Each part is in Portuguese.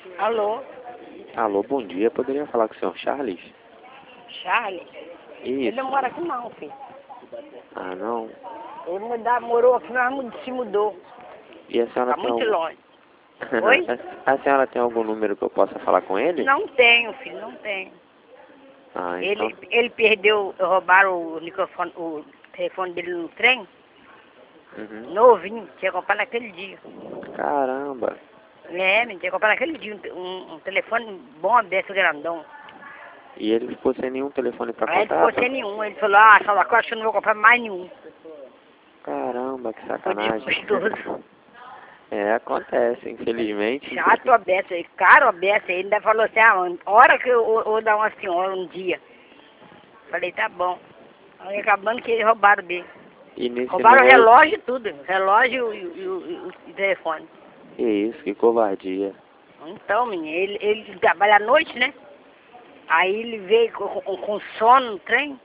Alô? Alô, bom dia. Poderia falar com o senhor Charles? Charles? Ele Isso. não mora aqui não, filho. Ah, não. Ele morou aqui, mas se mudou. E a senhora Tá tem muito algum... longe. Oi? A senhora tem algum número que eu possa falar com ele? Não tenho, filho, não tenho. Ah, então... Ele perdeu, roubaram o microfone, o telefone dele no trem, Uhum. novinho, tinha comprado naquele dia. Caramba. Tinha que comprar naquele dia um telefone bom desse grandão. E ele ficou sem nenhum telefone pra Aí ele ficou contato? sem nenhum. Ele falou, ah, só acho que eu não vou comprar mais nenhum. Caramba, que Ficou sacanagem. desgostoso. É, acontece, infelizmente. Chato a beça, caro a beça. Ele ainda falou assim, ah, hora que eu vou dar uma senhora um dia. Falei, tá bom. Aí acabando que eles roubaram dele. E nesse Roubaram o número... relógio e tudo. Relógio e o telefone. Que isso, que covardia. Então, menino, ele trabalha à noite, né? Aí ele veio com sono no trem.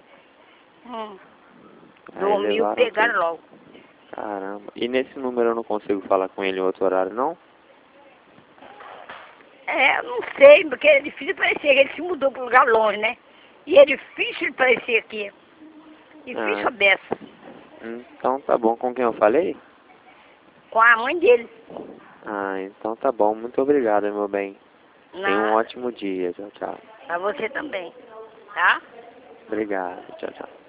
Aí Dormiu, levaram pegaram tudo. logo. Caramba. E nesse número eu não consigo falar com ele em outro horário, não? Eu não sei, porque é difícil parecer. Ele se mudou para um lugar longe, né? E é difícil parecer aqui. Difícil a Ah, beça. então tá bom. Com quem eu falei? Com a mãe dele. Ah, então tá bom. Muito obrigado, meu bem. Tenha um ótimo dia. Tchau, tchau. Pra você também. Tá? Obrigado. Tchau, tchau.